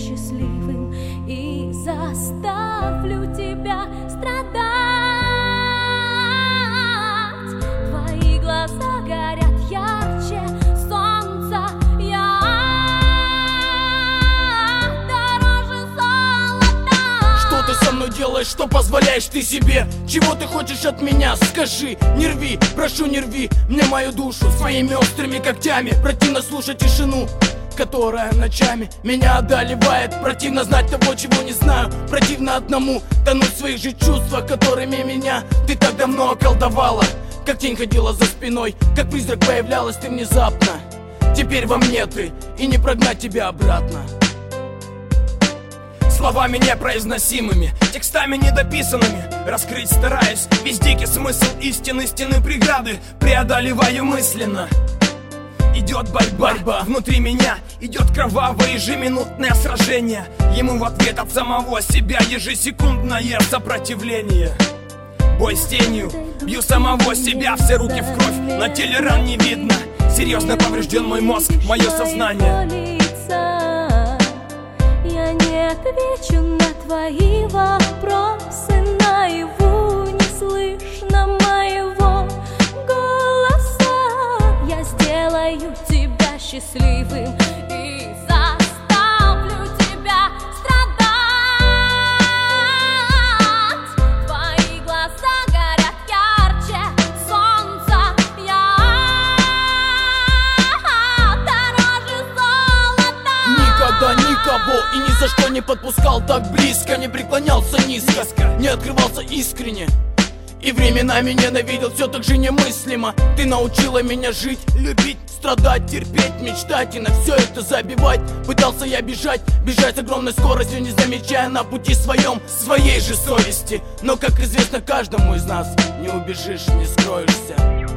счастливым и заставлю тебя страдать. Твои глаза горят ярче солнца, я дороже золота. Что ты со мной делаешь, что позволяешь ты себе? Чего ты хочешь от меня? Скажи, не рви, прошу, не рви мне мою душу своими острыми когтями. Противно слушать тишину, которая ночами меня одолевает. Противно знать того, чего не знаю. Противно одному тонуть в своих же чувствах, которыми меня ты так давно околдовала. Как тень ходила за спиной, как призрак появлялась ты внезапно. Теперь во мне ты, и не прогнать тебя обратно. Словами непроизносимыми, текстами недописанными раскрыть стараюсь весь дикий смысл истины, стены преграды преодолеваю мысленно. Идет борьба внутри меня, идет кровавое ежеминутное сражение. Ему в ответ от самого себя ежесекундное сопротивление. Бой с тенью, бью самого себя, все руки в кровь, на теле ран не видно. Серьезно поврежден мой мозг, мое сознание. Я не отвечу на твои вопросы, наяву не слышно моего голоса. Я сделаю тебя счастливым и заставлю тебя страдать. Твои глаза горят ярче солнца, я дороже золота. Никогда никого и ни за что не подпускал так близко, не преклонялся низко, не открывался искренне. И временами ненавидел все так же немыслимо. Ты научила меня жить, любить, страдать, терпеть, мечтать и на все это забивать. Пытался я бежать с огромной скоростью, не замечая на пути своем своей же совести. Но, как известно каждому из нас, не убежишь, не скроешься.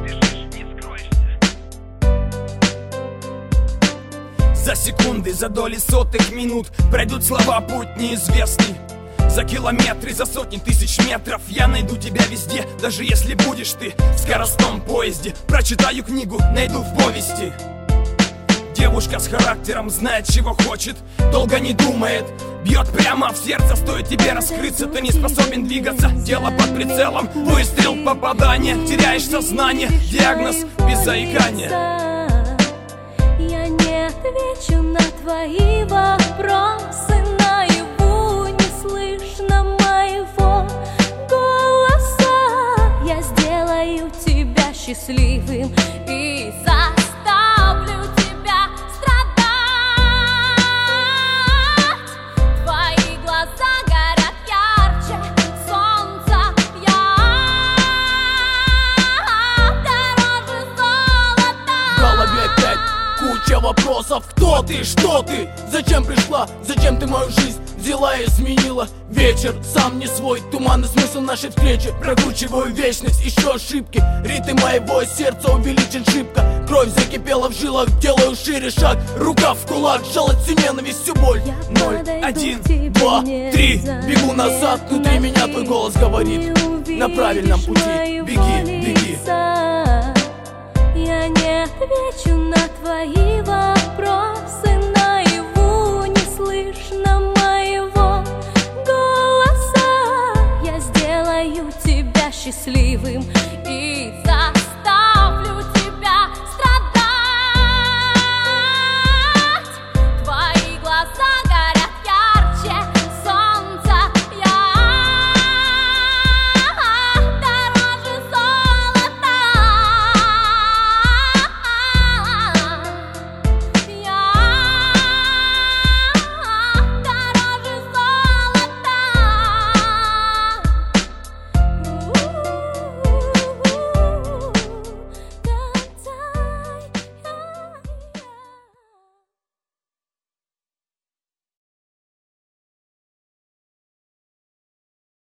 За секунды, за доли сотых минут пройдут слова путь неизвестный. За километры, за сотни тысяч метров я найду тебя везде, даже если будешь ты в скоростном поезде. Прочитаю книгу, найду в повести. Девушка с характером знает, чего хочет, долго не думает, бьет прямо в сердце. Стоит тебе раскрыться, ты не способен двигаться. Тело под прицелом, выстрел, попадание, теряешь сознание, диагноз без заикания. Я не отвечу на твои вопросы, наяву не слышно моего голоса. Я сделаю тебя счастливым и заставлю тебя страдать. Твои глаза горят ярче солнца, я дороже золота. В голове опять куча вопросов. Кто ты, что ты, зачем пришла, зачем ты мою жизнь взяла и изменила? Вечер сам не свой, туманный смысл нашей встречи. Прокручиваю вечность, еще ошибки, ритм моего сердца увеличен шибко. Кровь закипела в жилах, делаю шире шаг, рука в кулак, сжалась всю ненависть, всю боль. 0, 1, 2, 3, бегу назад, внутри меня твой голос говорит: на правильном пути, беги, беги. Я не отвечу на твои вопросы.